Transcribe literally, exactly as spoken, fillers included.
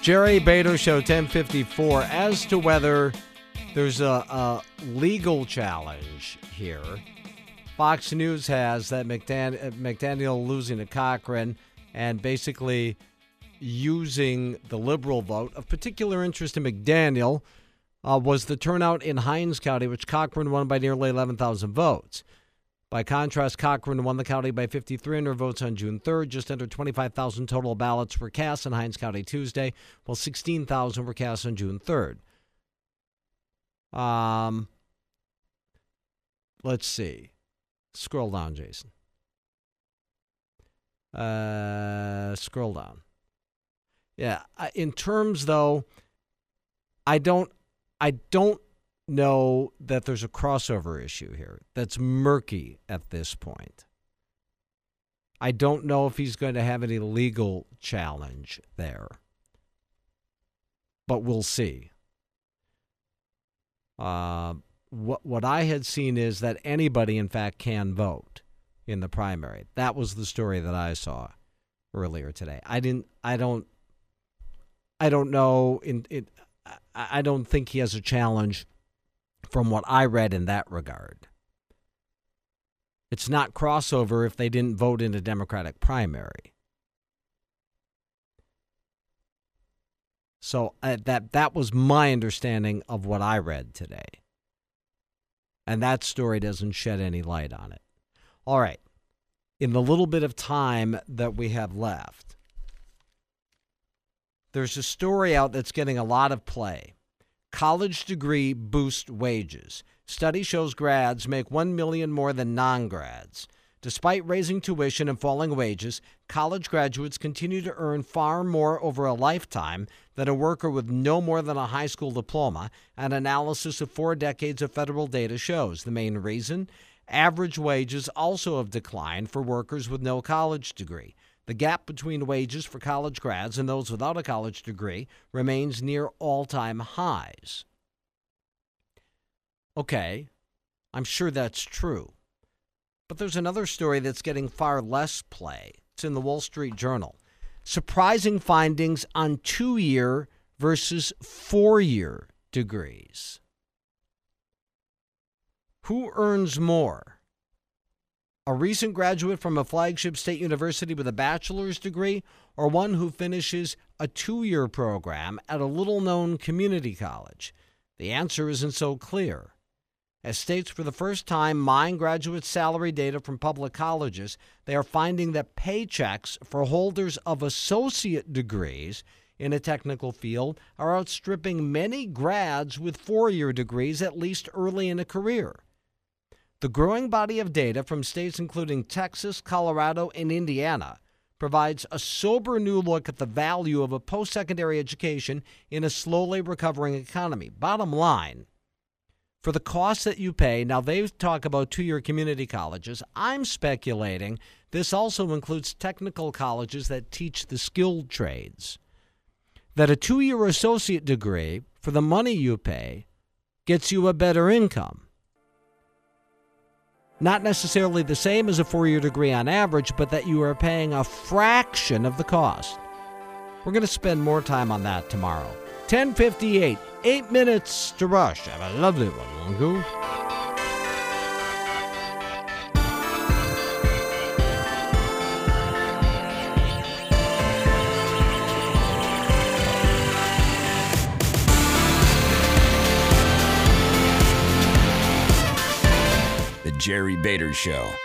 Jerry Bader Show, ten fifty-four. As to whether there's a, a legal challenge here, Fox News has that McDan- McDaniel losing to Cochran and basically using the liberal vote. Of particular interest to McDaniel uh, was the turnout in Hinds County, which Cochran won by nearly eleven thousand votes. By contrast, Cochran won the county by five thousand three hundred votes on June third. Just under twenty-five thousand total ballots were cast in Hinds County Tuesday, while sixteen thousand were cast on June third. Um, let's see. Scroll down, Jason. Uh, scroll down. Yeah, in terms, though, I don't, I don't know that there's a crossover issue here. That's murky at this point. I don't know if he's going to have any legal challenge there, but we'll see. Uh, what what I had seen is that anybody, in fact, can vote in the primary. That was the story that I saw earlier today. I didn't. I don't. I don't know. In it, I don't think he has a challenge from what I read in that regard. It's not crossover if they didn't vote in a Democratic primary. So uh, that that was my understanding of what I read today. And that story doesn't shed any light on it. All right. In the little bit of time that we have left, there's a story out that's getting a lot of play. College degree boost wages. Study shows grads make one million dollars more than non-grads. Despite raising tuition and falling wages, college graduates continue to earn far more over a lifetime than a worker with no more than a high school diploma, an analysis of four decades of federal data shows. The main reason? Average wages also have declined for workers with no college degree. The gap between wages for college grads and those without a college degree remains near all-time highs. Okay, I'm sure that's true. But there's another story that's getting far less play. It's in the Wall Street Journal. Surprising findings on two-year versus four-year degrees. Who earns more? A recent graduate from a flagship state university with a bachelor's degree, or one who finishes a two-year program at a little-known community college? The answer isn't so clear. As states for the first time mine graduate salary data from public colleges, they are finding that paychecks for holders of associate degrees in a technical field are outstripping many grads with four-year degrees, at least early in a career. The growing body of data from states including Texas, Colorado, and Indiana provides a sober new look at the value of a post-secondary education in a slowly recovering economy. Bottom line, for the cost that you pay, now they talk about two-year community colleges. I'm speculating this also includes technical colleges that teach the skilled trades. That a two-year associate degree, for the money you pay, gets you a better income. Not necessarily the same as a four-year degree on average, but that you are paying a fraction of the cost. We're going to spend more time on that tomorrow. ten fifty-eight, eight minutes to rush. Have a lovely one, Lungu. The Jerry Bader Show.